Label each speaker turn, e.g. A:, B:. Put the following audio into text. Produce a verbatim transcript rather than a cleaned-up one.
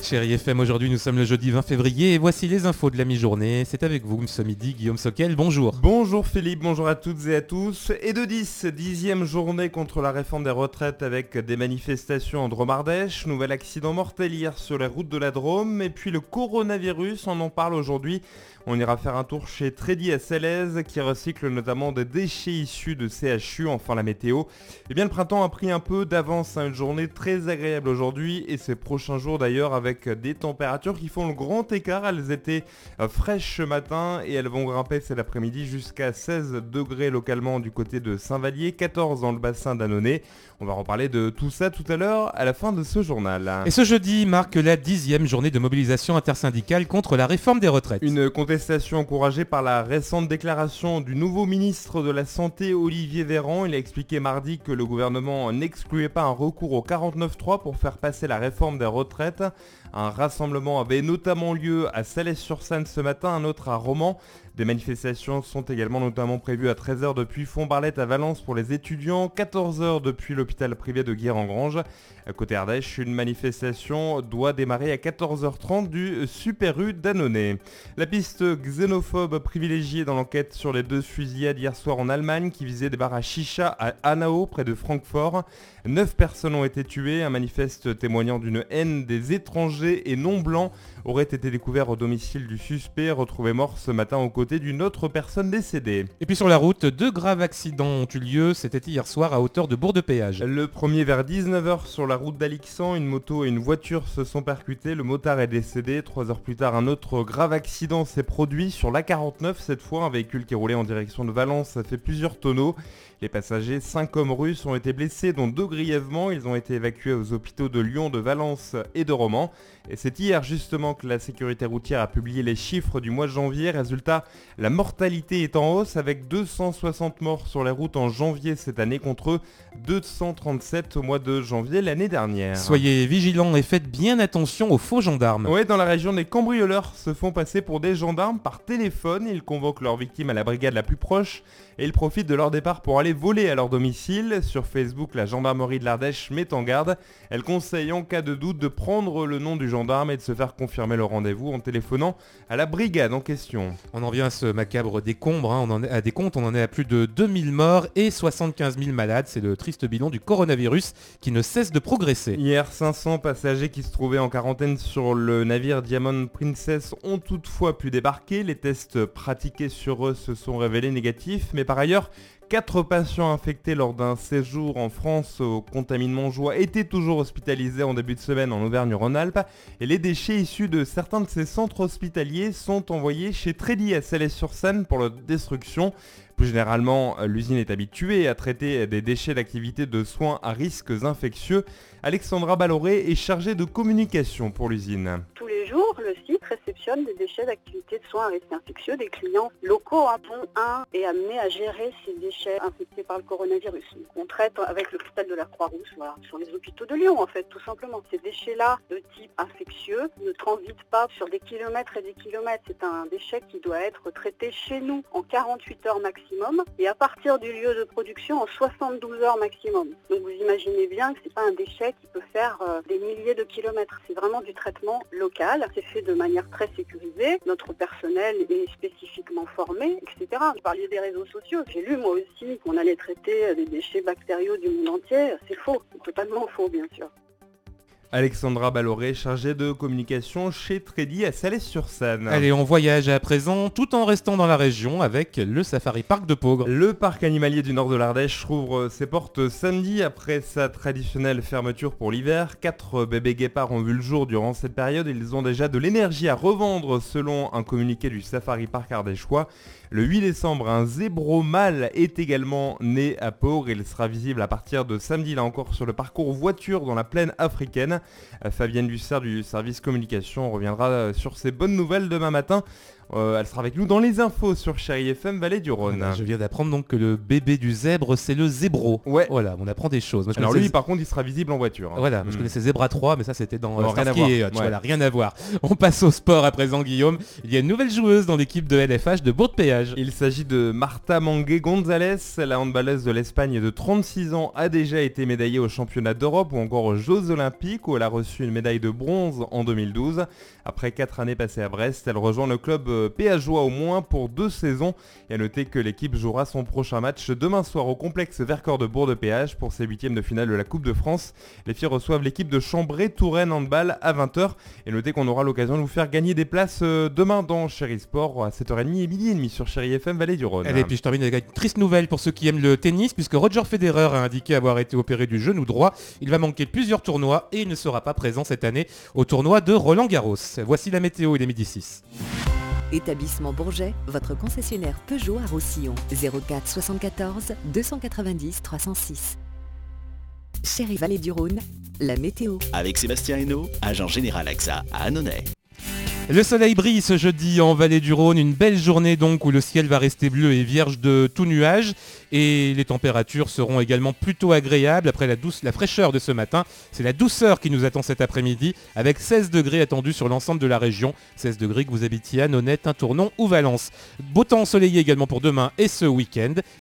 A: Chérie F M, aujourd'hui nous sommes le jeudi vingt février et voici les infos de la mi-journée. C'est avec vous ce midi, Guillaume Soquel, bonjour.
B: Bonjour Philippe, bonjour à toutes et à tous. Et de dix, dixième journée contre la réforme des retraites avec des manifestations en Drôme-Ardèche. Nouvel accident mortel hier sur les routes de la Drôme. Et puis le coronavirus, on en parle aujourd'hui. On ira faire un tour chez Trédi à Salaise qui recycle notamment des déchets issus de C H U. Enfin la météo. Eh bien le printemps a pris un peu d'avance, hein, une journée très agréable aujourd'hui et ces prochains jours d'ailleurs avec des températures qui font le grand écart. Elles étaient euh, fraîches ce matin et elles vont grimper cet après-midi jusqu'à seize degrés localement du côté de Saint-Vallier, quatorze dans le bassin d'Annonay. On va reparler de tout ça tout à l'heure à la fin de ce journal.
A: Et ce jeudi marque la dixième journée de mobilisation intersyndicale contre la réforme des retraites.
B: Une contestation encouragée par la récente déclaration du nouveau ministre de la Santé Olivier Véran. Il a expliqué mardi que le gouvernement n'excluait pas un recours au quarante-neuf trois pour faire passer la réforme des retraites. Un rassemblement avait notamment lieu à Salles-sur-Sanne ce matin, un autre à Romans. Des manifestations sont également notamment prévues à treize heures depuis Font-Barlette à Valence pour les étudiants, quatorze heures depuis l'hôpital privé de Guéret-en-Grange. À côté Ardèche, une manifestation doit démarrer à quatorze heures trente du Super U d'Annonay. La piste xénophobe privilégiée dans l'enquête sur les deux fusillades hier soir en Allemagne qui visaient des bars à chicha à Hanau près de Francfort. Neuf personnes ont été tuées. Un manifeste témoignant d'une haine des étrangers et non blancs aurait été découvert au domicile du suspect, retrouvé mort ce matin aux côtés d'une autre personne décédée.
A: Et puis sur la route, deux graves accidents ont eu lieu, c'était hier soir à hauteur de Bourg-de-Péage.
B: Le premier vers dix-neuf heures sur la route d'Alixan, une moto et une voiture se sont percutés, le motard est décédé. Trois heures plus tard, un autre grave accident s'est produit sur l'A quarante-neuf, cette fois un véhicule qui roulait en direction de Valence a fait plusieurs tonneaux. Les passagers, cinq hommes russes, ont été blessés, dont deux grièvement. Ils ont été évacués aux hôpitaux de Lyon, de Valence et de Romans. Et c'est hier justement que la sécurité routière a publié les chiffres du mois de janvier. Résultat, la mortalité est en hausse avec deux cent soixante morts sur les routes en janvier cette année contre deux cent trente-sept au mois de janvier l'année dernière.
A: Soyez vigilants et faites bien attention aux faux gendarmes.
B: Oui, dans la région, des cambrioleurs se font passer pour des gendarmes par téléphone. Ils convoquent leurs victimes à la brigade la plus proche et ils profitent de leur départ pour aller voler à leur domicile. Sur Facebook, la gendarmerie de l'Ardèche met en garde. Elle conseille en cas de doute de prendre le nom du gendarme et de se faire confirmer le rendez-vous en téléphonant à la brigade en question.
A: On en vient à ce macabre décombre, hein. On en est à des comptes, on en est à plus de deux mille morts et soixante-quinze mille malades. C'est le triste bilan du coronavirus qui ne cesse de progresser.
B: Hier, cinq cents passagers qui se trouvaient en quarantaine sur le navire Diamond Princess ont toutefois pu débarquer. Les tests pratiqués sur eux se sont révélés négatifs, mais par ailleurs, quatre patients infectés lors d'un séjour en France au Contamine-Montjoie étaient toujours hospitalisés en début de semaine en Auvergne-Rhône-Alpes et les déchets issus de certains de ces centres hospitaliers sont envoyés chez Trédi à Salles-sur-Sanne pour leur destruction. Plus généralement, l'usine est habituée à traiter des déchets d'activités de soins à risques infectieux. Alexandra Balloré est chargée de communication pour l'usine.
C: Tous les jours, le site réceptionne des déchets d'activités de soins à risque infectieux des clients locaux. Un pont un est amené à gérer ces déchets infectés par le coronavirus. Donc, on traite avec l'hôpital de la Croix-Rouge, voilà, sur les hôpitaux de Lyon en fait, tout simplement. Ces déchets-là, de type infectieux, ne transitent pas sur des kilomètres et des kilomètres. C'est un déchet qui doit être traité chez nous en quarante-huit heures maximum et à partir du lieu de production en soixante-douze heures maximum. Donc vous imaginez bien que c'est pas un déchet qui peut faire euh, des milliers de kilomètres. C'est vraiment du traitement local. C'est fait de manière très sécurisée. Notre personnel est spécifiquement formé, et cetera. Vous parliez des réseaux sociaux. J'ai lu moi aussi qu'on allait traiter des déchets bactériaux du monde entier. C'est faux. C'est totalement faux, bien sûr.
B: Alexandra Balloré, chargée de communication chez Trédi à Salles-sur-Sanne.
A: Allez, on voyage à présent tout en restant dans la région avec le Safari Park de Peaugres.
B: Le parc animalier du nord de l'Ardèche rouvre ses portes samedi après sa traditionnelle fermeture pour l'hiver. Quatre bébés guépards ont vu le jour durant cette période et ils ont déjà de l'énergie à revendre selon un communiqué du Safari Park ardéchois. Le huit décembre, un zébro mâle est également né à Peaugres. Il sera visible à partir de samedi, là encore, sur le parcours voiture dans la plaine africaine. Fabienne Dussert du service communication reviendra sur ces bonnes nouvelles demain matin Euh, elle sera avec nous dans les infos sur Chérie F M Vallée du Rhône.
A: Voilà, je viens d'apprendre donc que le bébé du zèbre, c'est le zébro.
B: Ouais.
A: Voilà, on apprend des choses. Moi, je
B: Alors
A: connaissais-
B: lui, par contre, il sera visible en voiture. hein.
A: Voilà, moi, je
B: Mm.
A: connaissais Zebra trois, mais ça c'était dans
B: Non,
A: euh,
B: rien à
A: Starsky
B: voir.
A: et Hutch,
B: Ouais.
A: voilà, rien à voir. On passe au sport à présent, Guillaume. Il y a une nouvelle joueuse dans l'équipe de L F H de Bourg-de-Péage.
B: Il s'agit de Marta Mangué González, la handballeuse de l'Espagne de trente-six ans, a déjà été médaillée aux championnats d'Europe ou encore aux Jeux Olympiques où elle a reçu une médaille de bronze en deux mille douze. Après quatre années passées à Brest, elle rejoint le club euh, péageois au moins pour deux saisons. Et à noter que l'équipe jouera son prochain match demain soir au complexe Vercors de Bourg-de-Péage pour ses huitièmes de finale de la Coupe de France. Les filles reçoivent l'équipe de Chambray-Touraine Handball à vingt heures. Et notez qu'on aura l'occasion de vous faire gagner des places euh, demain dans Chérie Sport à sept heures trente et midi et demi sur Chérie F M Vallée du Rhône.
A: Allez, puis je termine avec une triste nouvelle pour ceux qui aiment le tennis, puisque Roger Federer a indiqué avoir été opéré du genou droit. Il va manquer plusieurs tournois et il ne sera pas présent cette année au tournoi de Roland Garros. Voici la météo, il est midi six.
D: Établissement Bourget, votre concessionnaire Peugeot à Roussillon. zéro quatre soixante-quatorze deux cent quatre-vingt-dix trois cent six. Chérie Vallée du Rhône, la météo.
E: Avec Sébastien Hainaut, agent général A X A à Annonay.
A: Le soleil brille ce jeudi en Vallée du Rhône, une belle journée donc où le ciel va rester bleu et vierge de tout nuage et les températures seront également plutôt agréables après la, douce, la fraîcheur de ce matin. C'est la douceur qui nous attend cet après-midi avec seize degrés attendus sur l'ensemble de la région, seize degrés que vous habitiez à Nonnet, Tournon ou Valence. Beau temps ensoleillé également pour demain et ce week-end